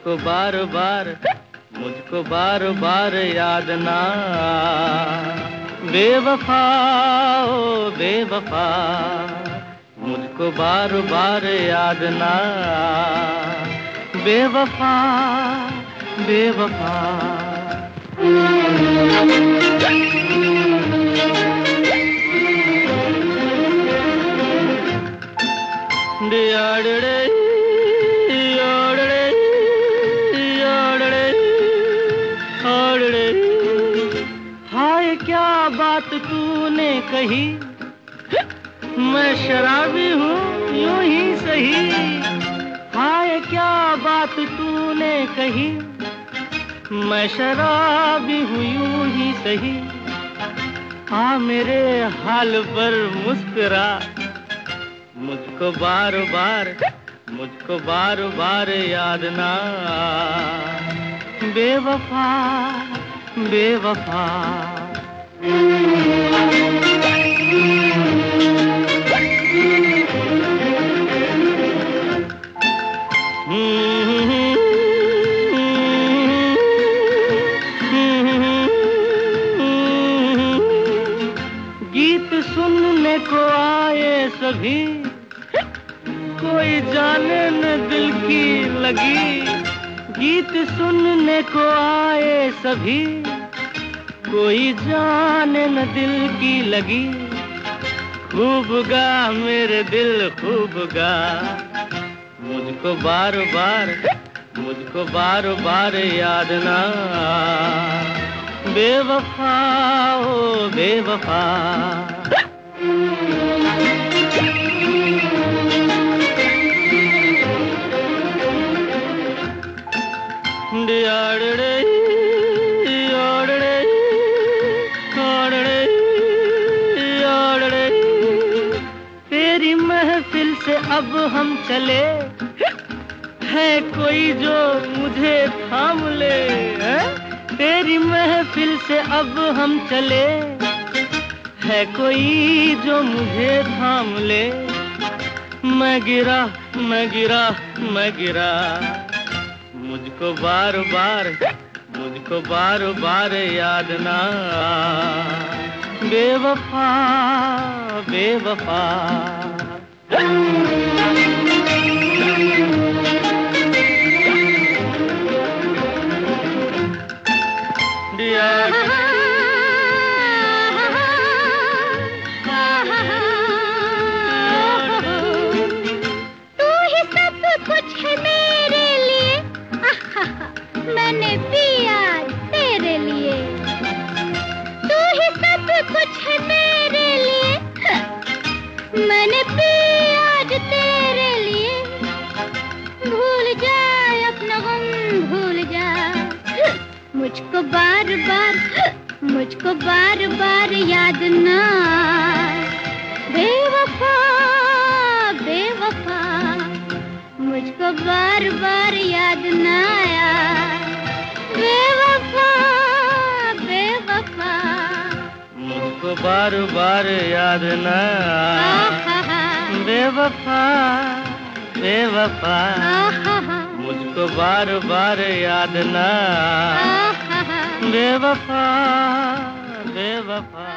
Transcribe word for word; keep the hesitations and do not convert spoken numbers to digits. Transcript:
मुझको बार बार मुझको बार बार याद ना बेवफा ओ बेवफा मुझको बार बार याद ना बेवफा बेवफा डियाड़े याड़े याड़े याड़े हाय क्या बात तूने कही मैं शराबी हूँ यूं ही सही हाय क्या बात तूने कही मैं शराबी हूँ यूं ही सही आ मेरे हाल पर मुस्कुरा मुझको बार बार मुझको बार बार याद ना बेवफा बेवफा गीत सुनने को आए सभी कोई जाने न दिल की लगी गीत सुनने को आए सभी कोई जाने न दिल की लगी खूब गा मेरे दिल खूब गा मुझको बार बार मुझको बार बार याद ना बेवफा ओ बेवफा डियाड़े याड़े याड़े याड़े तेरी महफिल से अब हम चले है कोई जो मुझे थाम ले है? तेरी महफिल से अब हम चले है कोई जो मुझे थाम ले मैं गिरा मैं गिरा मैं गिरा मुझको बार बार मुझको बार बार याद ना बेवफा बेवफा मैंने पिया तेरे लिए तू ही सब कुछ है मेरे लिए मैंने पिया आज तेरे लिए भूल जा अपना गम भूल जा मुझको बार बार मुझको बार बार याद ना बेवफा बेवफा मुझको बार बार याद ना आया बेवफा बेवफा मुझको बार बार याद ना बेवफा बेवफा मुझको बार बार याद ना बेवफा बेवफा